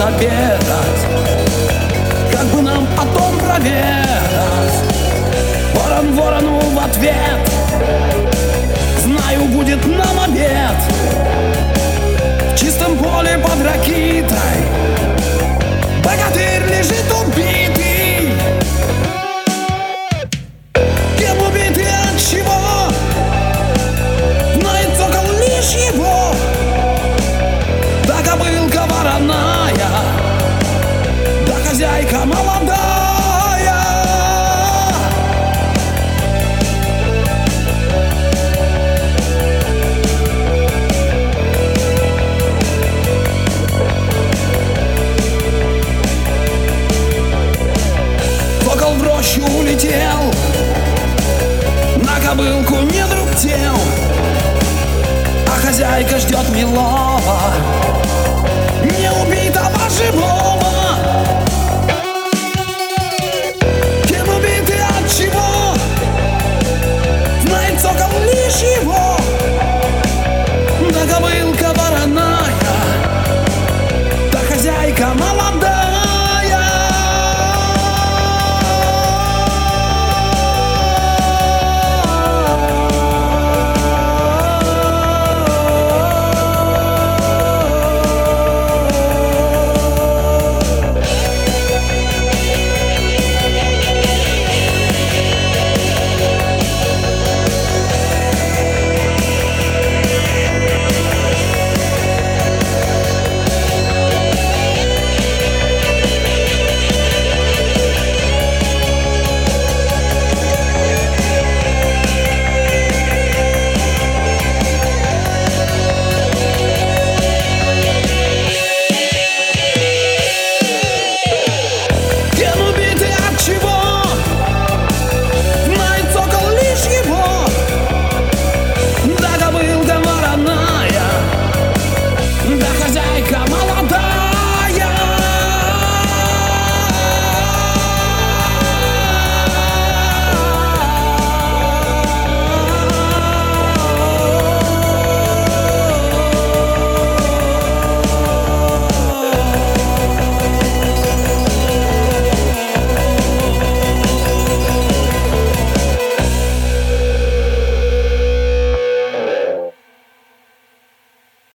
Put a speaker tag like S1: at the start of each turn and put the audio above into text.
S1: обедать, как бы нам потом проведать. Ворон ворону в ответ: знаю, будет нам обед. В чистом поле под ракитой богатырь лежит убитый. Кем убитый, от чего, знает сокол лишь его. Да кобылка вороная, да хозяйка молодая. Сокол в рощу улетел, на кобылку не друктел, а хозяйка ждет милого, не убитого живого.